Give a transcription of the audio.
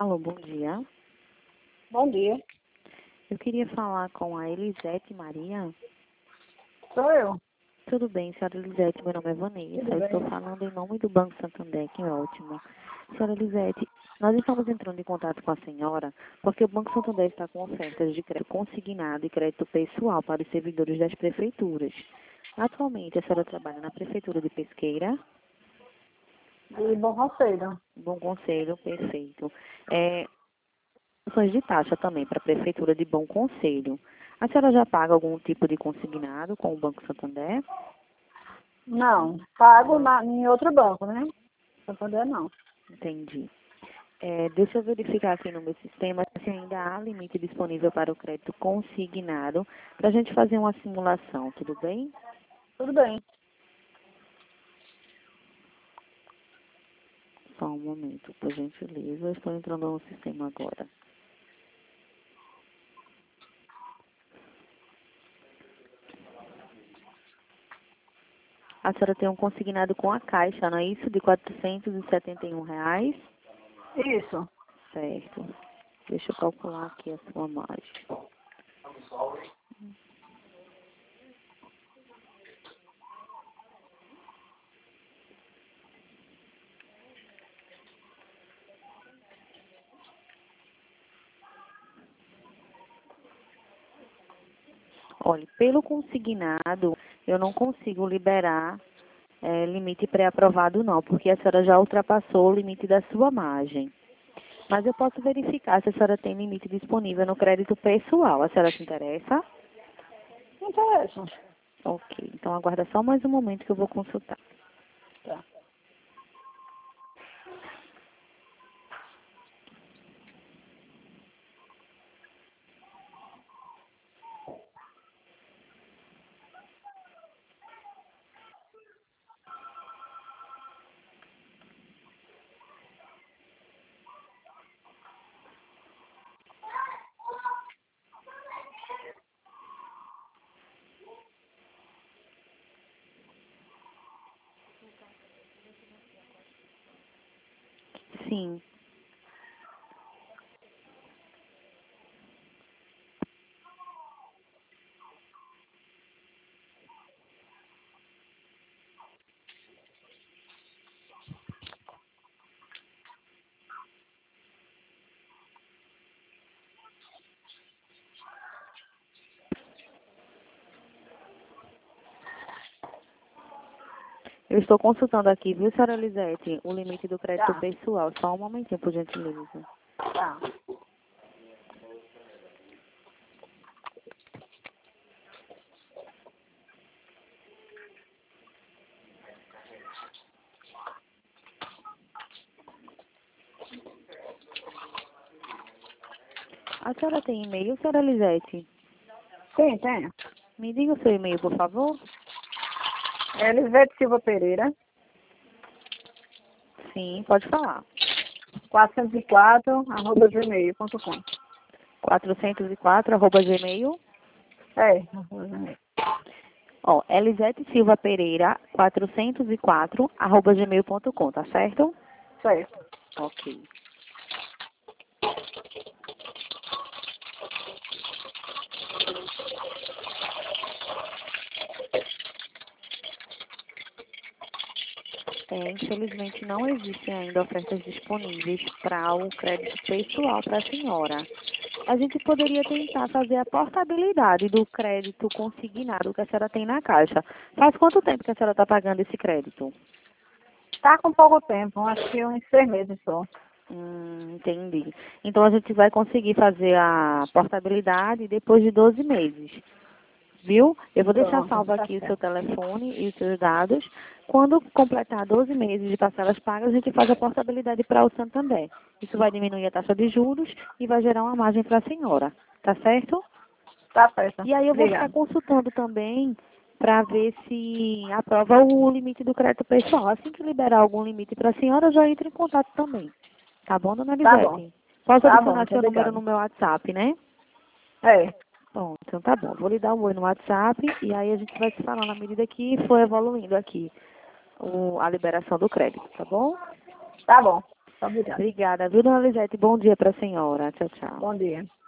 Alô, bom dia. Bom dia. Eu queria falar com a Elisete Maria. Sou eu. Tudo bem, senhora Elisete, meu nome é Vanessa. Eu estou falando em nome do Banco Santander, que ótimo. Senhora Elisete, nós estamos entrando em contato com a senhora porque o Banco Santander está com ofertas de crédito consignado e crédito pessoal para os servidores das prefeituras. Atualmente, a senhora trabalha na Prefeitura de Pesqueira? De Bom Conselho. Bom Conselho, perfeito. Opções de taxa também para a Prefeitura de Bom Conselho. A senhora já paga algum tipo de consignado com o Banco Santander? Não, pago em outro banco, né? Santander não. Entendi. Deixa eu verificar aqui no meu sistema se ainda há limite disponível para o crédito consignado, para a gente fazer uma simulação, tudo bem? Tudo bem. Só um momento, por gentileza, eu estou entrando no sistema agora. A senhora tem um consignado com a Caixa, não é isso? De R$ 471. Isso. Certo. Deixa eu calcular aqui a sua margem. Olha, pelo consignado, eu não consigo liberar limite pré-aprovado não, porque a senhora já ultrapassou o limite da sua margem. Mas eu posso verificar se a senhora tem limite disponível no crédito pessoal. A senhora se interessa? Não interessa. Ok, então aguarda só mais um momento que eu vou consultar. Tá. Sim. Eu estou consultando aqui, viu, senhora Elisete, o limite do crédito Tá. pessoal. Só um momentinho, por gentileza. Tá. A senhora tem e-mail, senhora Elisete? Sim, tenho. Me diga o seu e-mail, por favor. Elisete Silva Pereira, Sim, pode falar. 404@gmail.com. 404@gmail. É. Ó, Elisete Silva Pereira, 404@gmail.com, tá certo? Certo. Ok. Infelizmente não existem ainda ofertas disponíveis para o crédito pessoal para a senhora. A gente poderia tentar fazer a portabilidade do crédito consignado que a senhora tem na Caixa. Faz quanto tempo que a senhora está pagando esse crédito? Tá com pouco tempo, acho que uns 6 meses só. Entendi. Então a gente vai conseguir fazer a portabilidade depois de 12 meses. Viu? Eu vou deixar Pronto, salvo tá aqui o seu certo. telefone e os seus dados. Quando completar 12 meses de parcelas pagas, a gente faz a portabilidade para o Santander. Isso vai diminuir a taxa de juros e vai gerar uma margem para a senhora. Tá certo? Tá certo. E aí eu vou ficar Obrigada. consultando também para ver se aprova o limite do crédito pessoal. Assim que liberar algum limite para a senhora, eu já entro em contato também. Tá bom, dona Tá bom. Lisete? Posso Tá bom, adicionar muito seu número no obrigada. meu WhatsApp, né? É. Bom, então tá bom. Vou lhe dar um oi no WhatsApp e aí a gente vai se falando à medida que for evoluindo aqui a liberação do crédito, tá bom? Tá bom. Obrigada. Obrigada, viu, dona Lisete? Bom dia para a senhora. Tchau, tchau. Bom dia.